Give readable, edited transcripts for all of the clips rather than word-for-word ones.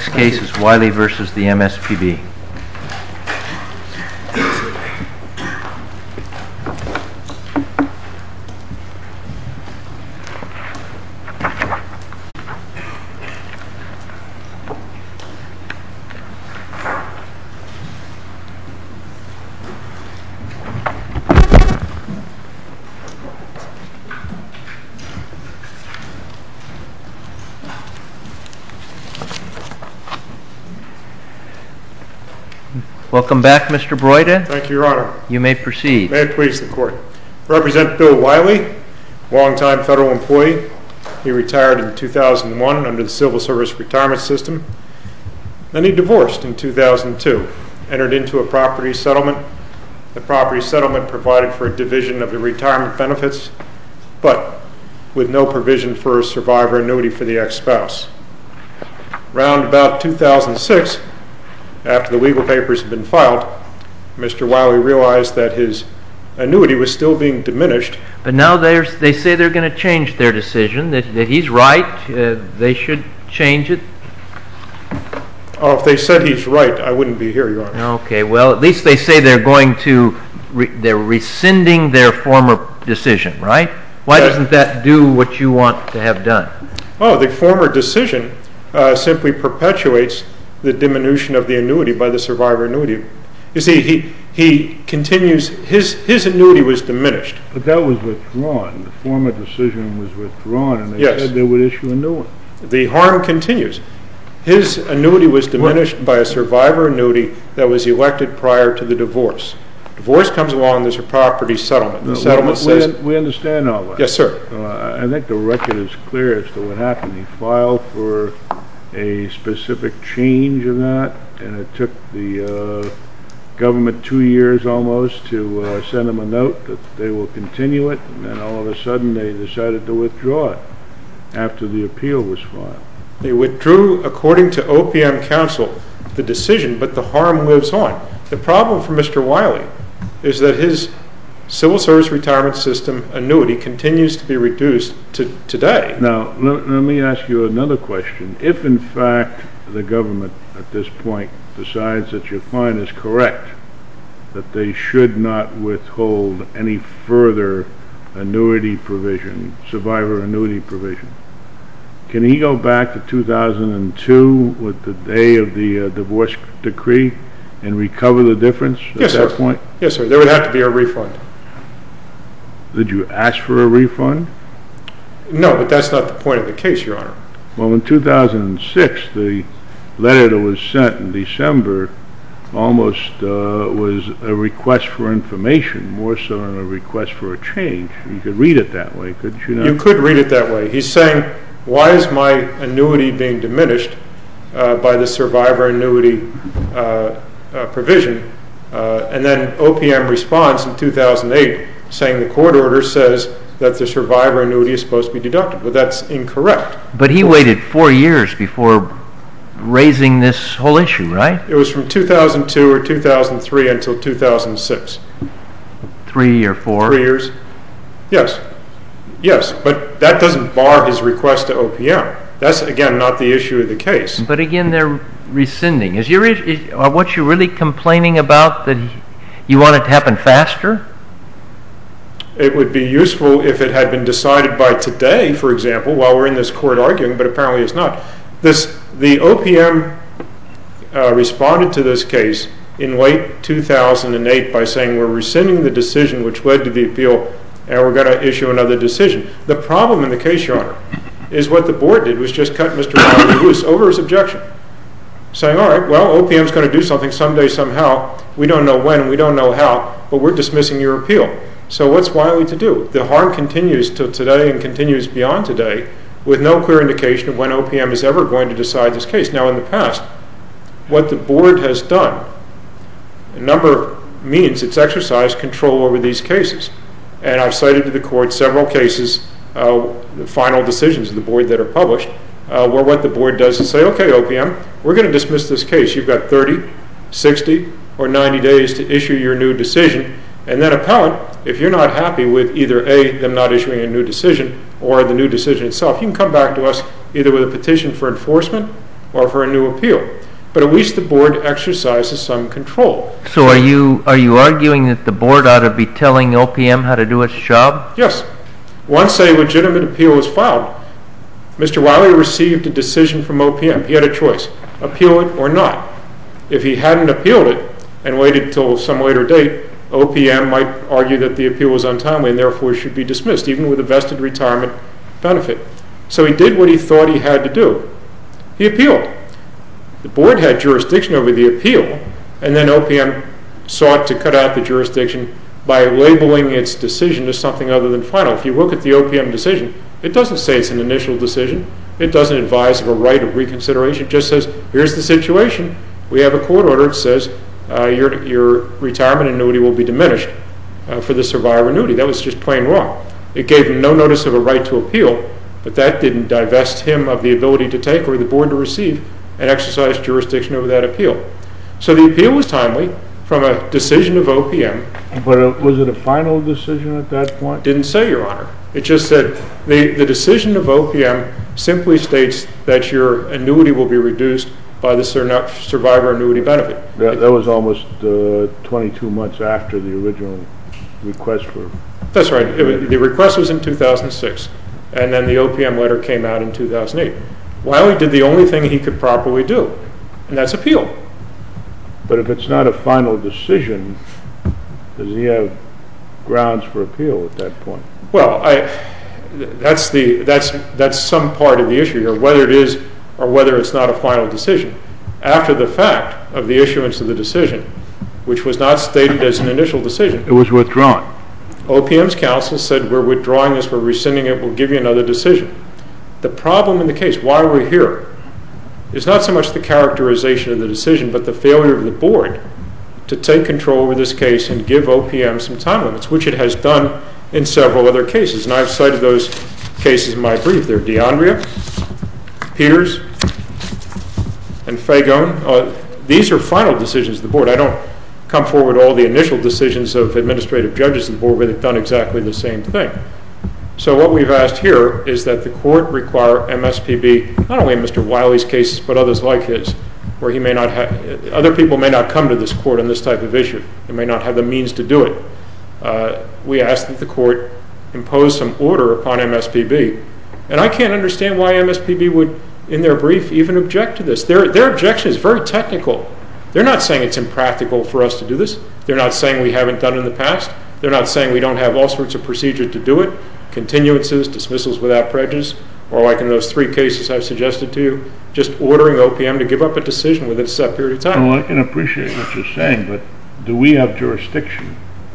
next case is Wiley versus the MSPB. Welcome back, Mr. Broida. Thank you, Your Honor. You may proceed. May it please the Court. I represent Bill Wiley, longtime federal employee. He retired in 2001 under the Civil Service Retirement System. Then he divorced in 2002, entered into a property settlement. The property settlement provided for a division of the retirement benefits, but with no provision for a survivor annuity for the ex-spouse. Around about 2006, after the legal papers had been filed, Mr. Wiley realized that his annuity was still being diminished. But now they say they're going to change their decision, that he's right, they should change it. Oh, if they said he's right, I wouldn't be here, Your Honor. Okay, well, at least they say they're going to, they're rescinding their former decision, right? Why doesn't that do what you want to have done? Oh, the former decision simply perpetuates the diminution of the annuity by the survivor annuity. You see, he continues, his annuity was diminished. But that was withdrawn. The former decision was withdrawn, and they Yes. said they would issue a new one. The harm continues. His annuity was diminished by a survivor annuity that was elected prior to the divorce. Divorce comes along, there's a property settlement. The settlement says... We understand all that. Yes, sir. I think the record is clear as to what happened. He filed for a specific change of that, and it took the government 2 years almost to send him a note that they will continue it, and then all of a sudden they decided to withdraw it after the appeal was filed. They withdrew, according to OPM counsel, the decision, but the harm lives on. The problem for Mr. Wiley is that his Civil Service Retirement System annuity continues to be reduced to today. Now, let me ask you another question. If, in fact, the government at this point decides that your client is correct, that they should not withhold any further annuity provision, survivor annuity provision, can he go back to 2002 with the day of the divorce decree and recover the difference at that point? Yes, sir. There would have to be a refund. Did you ask for a refund? No, but that's not the point of the case, Your Honor. Well, in 2006, the letter that was sent in December almost was a request for information, more so than a request for a change. You could read it that way, couldn't you not? You could read it that way. He's saying, why is my annuity being diminished by the survivor annuity provision? And then OPM responds in 2008 saying the court order says that the survivor annuity is supposed to be deducted. But that's incorrect. But he waited 4 years before raising this whole issue, right? It was from 2002 or 2003 until 2006. 3 or 4? 3 years. Yes. Yes, but that doesn't bar his request to OPM. That's, again, not the issue of the case. But again, they're rescinding. Is what you're really complaining about that you want it to happen faster? It would be useful if it had been decided by today, for example, while we're in this court arguing, but apparently it's not. The OPM responded to this case in late 2008 by saying we're rescinding the decision which led to the appeal and we're going to issue another decision. The problem in the case, Your Honor, is what the board did was just cut Mr. Wiley loose over his objection, saying, all right, well, OPM's going to do something someday, somehow. We don't know when, we don't know how, but we're dismissing your appeal. So what's Wiley to do? The harm continues till today and continues beyond today with no clear indication of when OPM is ever going to decide this case. Now, in the past, what the board has done, a number of means it's exercised control over these cases. And I've cited to the court several cases, the final decisions of the board that are published, where what the board does is say, okay, OPM, we're going to dismiss this case. You've got 30, 60, or 90 days to issue your new decision. And then appellant, if you're not happy with either A, them not issuing a new decision, or the new decision itself, you can come back to us either with a petition for enforcement or for a new appeal. But at least the board exercises some control. So are you arguing that the board ought to be telling OPM how to do its job? Yes. Once a legitimate appeal is filed, Mr. Wiley received a decision from OPM. He had a choice, appeal it or not. If he hadn't appealed it and waited until some later date, OPM might argue that the appeal was untimely and therefore should be dismissed, even with a vested retirement benefit. So he did what he thought he had to do. He appealed. The board had jurisdiction over the appeal, and then OPM sought to cut out the jurisdiction by labeling its decision as something other than final. If you look at the OPM decision, it doesn't say it's an initial decision. It doesn't advise of a right of reconsideration. It just says, here's the situation. We have a court order. It says your retirement annuity will be diminished for the survivor annuity. That was just plain wrong. It gave him no notice of a right to appeal, but that didn't divest him of the ability to take or the board to receive and exercise jurisdiction over that appeal. So the appeal was timely from a decision of OPM. But was it a final decision at that point? Didn't say, Your Honor. It just said the decision of OPM simply states that your annuity will be reduced by the survivor annuity benefit. That was almost 22 months after the original request for... That's right. The request was in 2006, and then the OPM letter came out in 2008. Wiley did the only thing he could properly do, and that's appeal. But if it's not a final decision, does he have grounds for appeal at that point? Well, that's some part of the issue here, whether it is or whether it's not a final decision. After the fact of the issuance of the decision, which was not stated as an initial decision. It was withdrawn. OPM's counsel said, we're withdrawing this, we're rescinding it, we'll give you another decision. The problem in the case, why we're here, is not so much the characterization of the decision, but the failure of the board to take control over this case and give OPM some time limits, which it has done in several other cases. And I've cited those cases in my brief. They're DeAndrea, Peters, and Fagone. These are final decisions of the board. I don't come forward with all the initial decisions of administrative judges of the board where they've done exactly the same thing. So what we've asked here is that the court require MSPB, not only in Mr. Wiley's cases, but others like his, where he may not have, other people may not come to this court on this type of issue. They may not have the means to do it. We ask that the court impose some order upon MSPB. And I can't understand why MSPB would, in their brief, even object to this. Their objection is very technical. They're not saying it's impractical for us to do this. They're not saying we haven't done it in the past. They're not saying we don't have all sorts of procedures to do it. Continuances, dismissals without prejudice, or like in those 3 cases I've suggested to you, just ordering OPM to give up a decision within a set period of time. Well, I can appreciate what you're saying, but do we have jurisdiction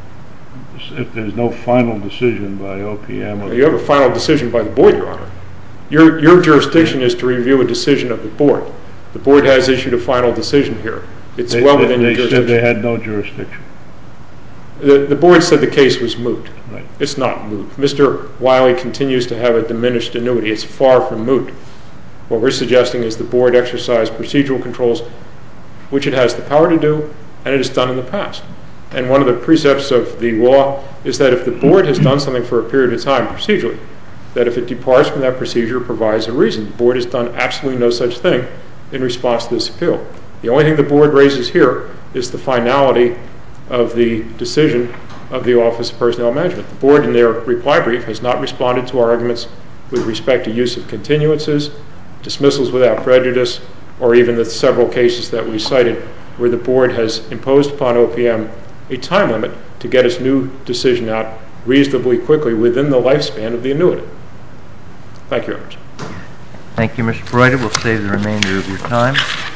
if there's no final decision by OPM? You have a final decision by the board, Your Honor. Your jurisdiction is to review a decision of the board. The board has issued a final decision here. It's well within your jurisdiction. They said they had no jurisdiction. The board said the case was moot. Right. It's not moot. Mr. Wiley continues to have a diminished annuity. It's far from moot. What we're suggesting is the board exercise procedural controls, which it has the power to do, and it has done in the past. And one of the precepts of the law is that if the board has done something for a period of time procedurally, that if it departs from that procedure, it provides a reason. The board has done absolutely no such thing in response to this appeal. The only thing the board raises here is the finality of the decision of the Office of Personnel Management. The board, in their reply brief, has not responded to our arguments with respect to use of continuances, dismissals without prejudice, or even the several cases that we cited where the board has imposed upon OPM a time limit to get its new decision out reasonably quickly within the lifespan of the annuity. Thank you, Your Honor. Thank you, Mr. Breuder. We'll save the remainder of your time.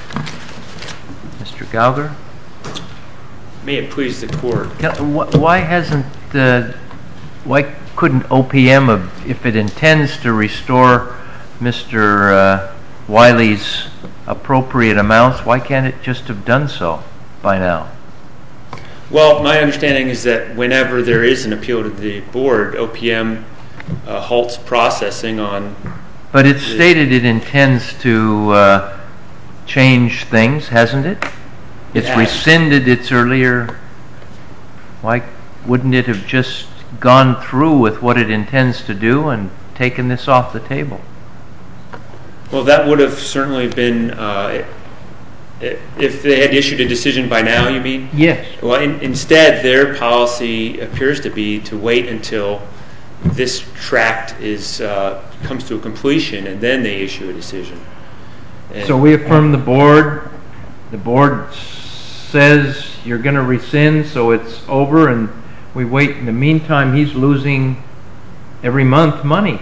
Mr. Gauger? May it please the court. Why couldn't OPM, if it intends to restore Mr. Wiley's appropriate amounts, why can't it just have done so by now? Well, my understanding is that whenever there is an appeal to the board, OPM halts processing on... But it's stated it intends to change things, hasn't it? It's rescinded its earlier... Why wouldn't it have just gone through with what it intends to do and taken this off the table? Well, that would have certainly been, if they had issued a decision by now, you mean? Yes. Well, instead, their policy appears to be to wait until this tract comes to a completion, and then they issue a decision. So we affirm the board. The board says you're going to rescind, so it's over, and we wait. In the meantime, he's losing every month money.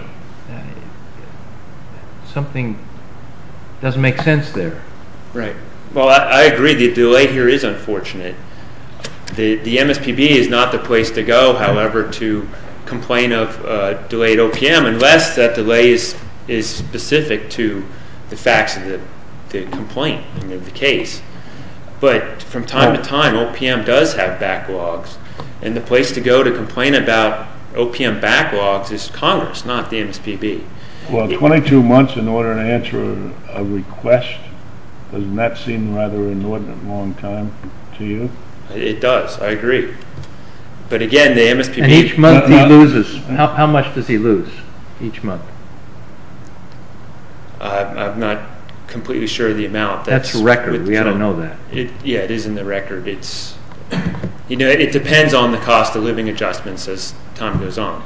Something doesn't make sense there. Right. Well, I agree. The delay here is unfortunate. The MSPB is not the place to go, however, to complain of delayed OPM unless that delay is specific to the facts of the complaint, the case. But from time to time, OPM does have backlogs, and the place to go to complain about OPM backlogs is Congress, not the MSPB. Well, 22 months in order to answer a request, doesn't that seem rather an inordinate long time to you? It does. I agree. But again, the MSPB... And each month he loses. How much does he lose each month? I'm not completely sure of the amount. That's record. We ought to know that. Yeah, it is in the record. It's, it depends on the cost of living adjustments as time goes on.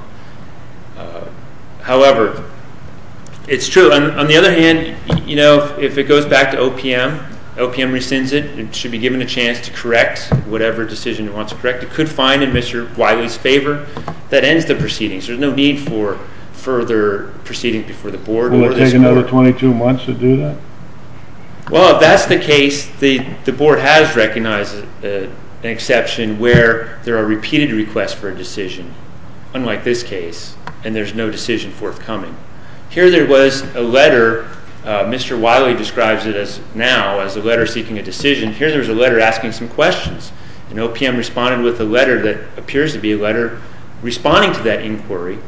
However, it's true. On the other hand, if it goes back to OPM rescinds it. It should be given a chance to correct whatever decision it wants to correct. It could find in Mr. Wiley's favor. That ends the proceedings. There's no need for further proceedings before the board. Will it take another 22 months to do that? Well, if that's the case, the board has recognized an exception where there are repeated requests for a decision, unlike this case, and there's no decision forthcoming. Here there was a letter. Mr. Wiley describes it as a letter seeking a decision. Here there's a letter asking some questions. And OPM responded with a letter that appears to be a letter responding to that inquiry.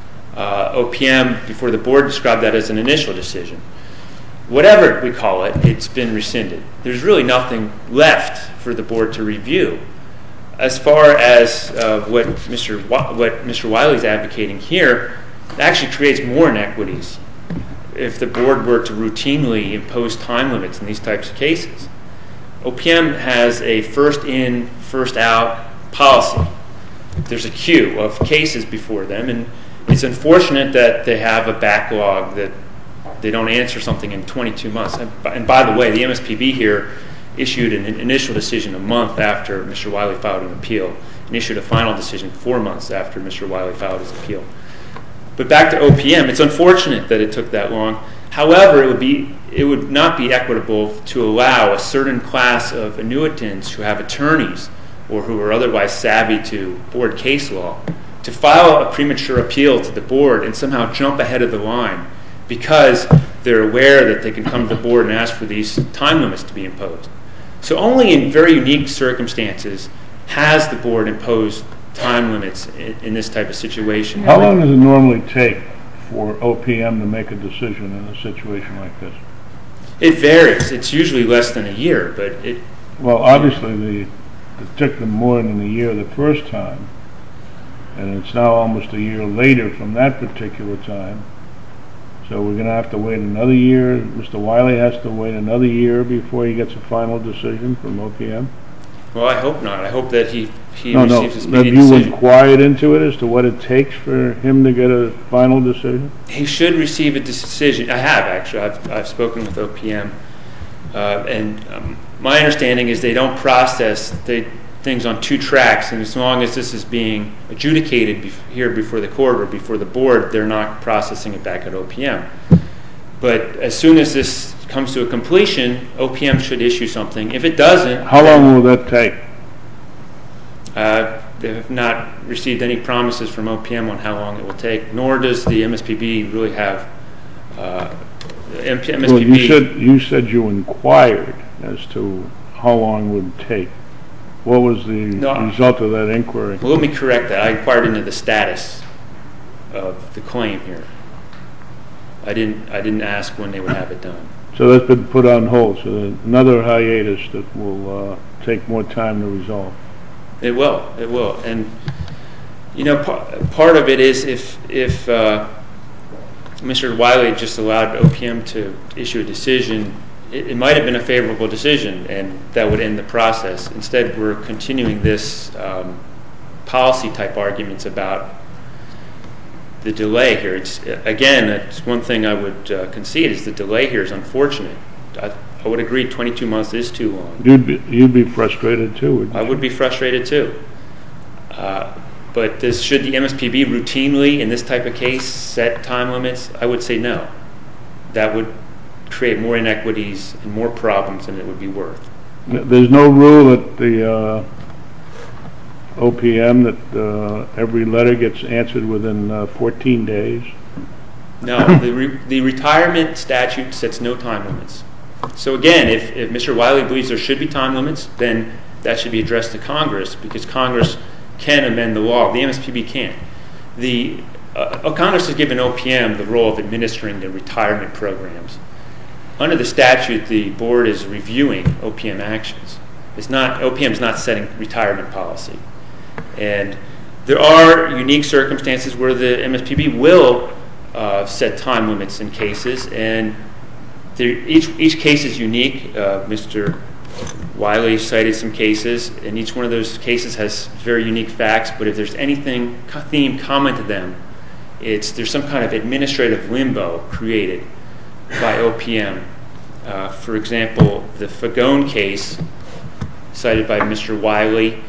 OPM, before the board, described that as an initial decision. Whatever we call it, it's been rescinded. There's really nothing left for the board to review. As far as what Mr. Wiley's advocating here, it actually creates more inequities if the board were to routinely impose time limits in these types of cases. OPM has a first in, first out policy. There's a queue of cases before them, and it's unfortunate that they have a backlog that they don't answer something in 22 months. And by the way, the MSPB here issued an initial decision a month after Mr. Wiley filed an appeal, and issued a final decision 4 months after Mr. Wiley filed his appeal. But back to OPM, it's unfortunate that it took that long. However, it would not be equitable to allow a certain class of annuitants who have attorneys or who are otherwise savvy to board case law to file a premature appeal to the board and somehow jump ahead of the line because they're aware that they can come to the board and ask for these time limits to be imposed. So only in very unique circumstances has the board imposed time limits in this type of situation. How long does it normally take for OPM to make a decision in a situation like this? It varies. It's usually less than a year, but it... Well, obviously, it took them more than a year the first time, and it's now almost a year later from that particular time. So we're going to have to wait another year. Mr. Wiley has to wait another year before he gets a final decision from OPM? Well, I hope not. I hope that he receives a speedy decision. Have you inquired into it as to what it takes for him to get a final decision? He should receive a decision. I have, actually. I've spoken with OPM. And my understanding is they don't process things on two tracks, and as long as this is being adjudicated here before the court or before the board, they're not processing it back at OPM. But as soon as this comes to a completion, OPM should issue something. If it doesn't... How long will that take? They have not received any promises from OPM on how long it will take, nor does the MSPB really have... MSPB... Well, you said you inquired as to how long it would take. What was the result of that inquiry? Well, let me correct that. I inquired into the status of the claim here. I didn't ask when they would have it done. So that's been put on hold. So another hiatus that will take more time to resolve. It will. It will. And part of it is if Mr. Wiley just allowed OPM to issue a decision, it might have been a favorable decision, and that would end the process. Instead, we're continuing this policy-type arguments about the delay here. It's one thing I would concede is the delay here is unfortunate. I would agree 22 months is too long. You'd be frustrated too, wouldn't you? I would be frustrated too. But should the MSPB routinely, in this type of case, set time limits? I would say no. That would create more inequities and more problems than it would be worth. There's no rule that the OPM that every letter gets answered within 14 days? No, the retirement statute sets no time limits. So again, if Mr. Wiley believes there should be time limits, then that should be addressed to Congress, because Congress can amend the law. The MSPB can't. Congress has given OPM the role of administering the retirement programs. Under the statute, the board is reviewing OPM actions. OPM is not setting retirement policy. And there are unique circumstances where the MSPB will set time limits in cases, and each case is unique. Mr. Wiley cited some cases, and each one of those cases has very unique facts, but if there's anything theme common to them, there's some kind of administrative limbo created by OPM. For example, the Fagone case cited by Mr. Wiley,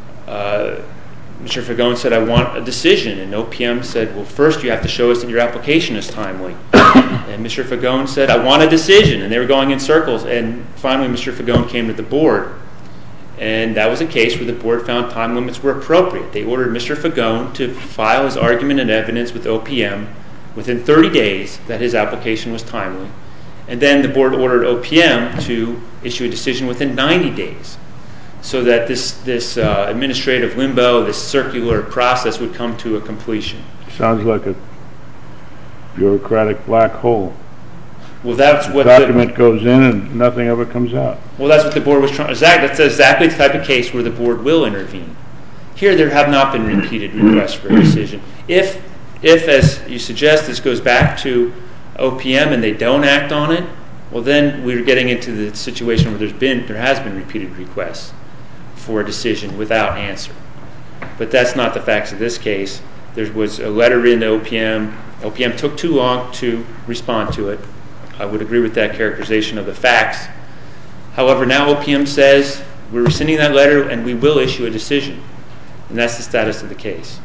Mr. Fagone said, I want a decision, and OPM said, well, first you have to show us that your application is timely. And Mr. Fagone said, I want a decision, and they were going in circles, and finally Mr. Fagone came to the board, and that was a case where the board found time limits were appropriate. They ordered Mr. Fagone to file his argument and evidence with OPM within 30 days that his application was timely, and then the board ordered OPM to issue a decision within 90 days. So that this administrative limbo, this circular process would come to a completion. Sounds like a bureaucratic black hole. Well, that's what the document goes in and nothing ever comes out. Well, that's what the board was trying. That's exactly the type of case where the board will intervene. Here, there have not been repeated requests for a decision. If, as you suggest, this goes back to OPM and they don't act on it, well, then we're getting into the situation where there has been repeated requests for a decision without answer. But that's not the facts of this case. There was a letter in to OPM. OPM took too long to respond to it. I would agree with that characterization of the facts. However, now OPM says we're rescinding that letter and we will issue a decision. And that's the status of the case.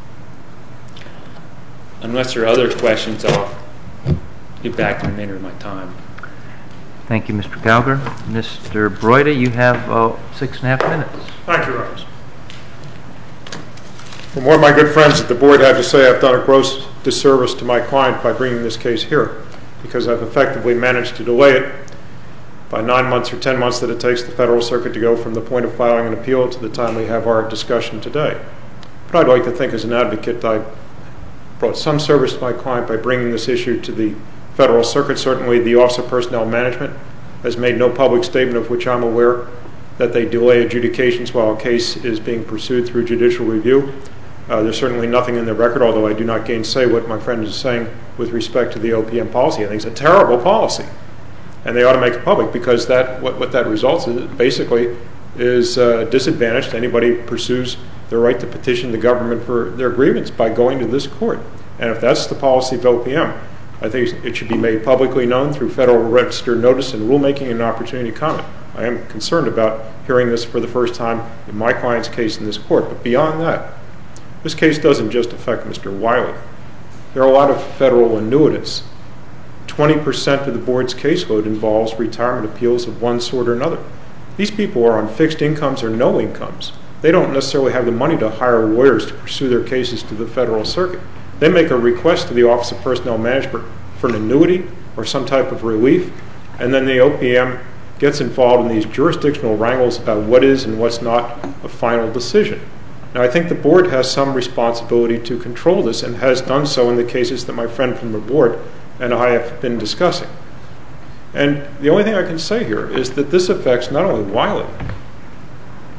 Unless there are other questions, I'll get back to the remainder of my time. Thank you, Mr. Cowger. Mr. Broida, you have 6.5 minutes. Thank you, Rose. From what my good friends at the board have to say, I've done a gross disservice to my client by bringing this case here, because I've effectively managed to delay it by 9 months or 10 months that it takes the Federal Circuit to go from the point of filing an appeal to the time we have our discussion today. But I'd like to think as an advocate I brought some service to my client by bringing this issue to the Federal Circuit. Certainly the Office of Personnel Management has made no public statement of which I'm aware that they delay adjudications while a case is being pursued through judicial review. There's certainly nothing in the record, although I do not gainsay what my friend is saying with respect to the OPM policy. I think it's a terrible policy, and they ought to make it public, because what that results in basically is a disadvantage to anybody who pursues their right to petition the government for their grievance by going to this court. And if that's the policy of OPM, I think it should be made publicly known through Federal Register notice and rulemaking and an opportunity to comment. I am concerned about hearing this for the first time in my client's case in this court. But beyond that, this case doesn't just affect Mr. Wiley. There are a lot of federal annuitants. 20% of the board's caseload involves retirement appeals of one sort or another. These people are on fixed incomes or no incomes. They don't necessarily have the money to hire lawyers to pursue their cases to the Federal Circuit. They make a request to the Office of Personnel Management for an annuity or some type of relief, and then the OPM gets involved in these jurisdictional wrangles about what is and what's not a final decision. Now, I think the board has some responsibility to control this and has done so in the cases that my friend from the board and I have been discussing. And the only thing I can say here is that this affects not only Wiley,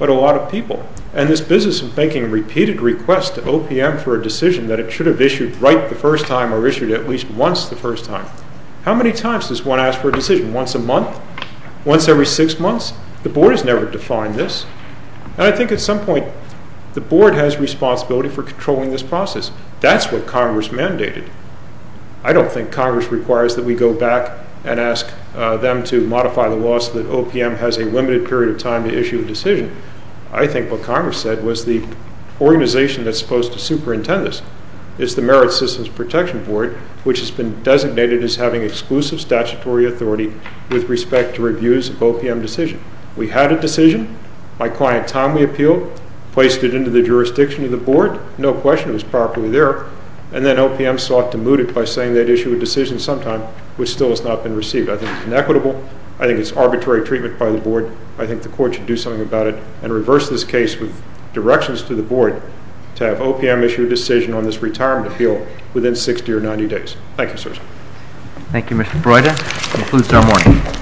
but a lot of people. And this business of making repeated requests to OPM for a decision that it should have issued right the first time or issued at least once the first time. How many times does one ask for a decision? Once a month? Once every 6 months? The board has never defined this. And I think at some point the board has responsibility for controlling this process. That's what Congress mandated. I don't think Congress requires that we go back and ask them to modify the law so that OPM has a limited period of time to issue a decision. I think what Congress said was the organization that's supposed to superintend this is the Merit Systems Protection Board, which has been designated as having exclusive statutory authority with respect to reviews of OPM decision. We had a decision. My client timely appealed, placed it into the jurisdiction of the board. No question it was properly there. And then OPM sought to moot it by saying they'd issue a decision sometime, which still has not been received. I think it's inequitable. I think it's arbitrary treatment by the board. I think the court should do something about it and reverse this case with directions to the board to have OPM issue a decision on this retirement appeal within 60 or 90 days. Thank you, sirs. Thank you, Mr. Broida. Concludes our morning.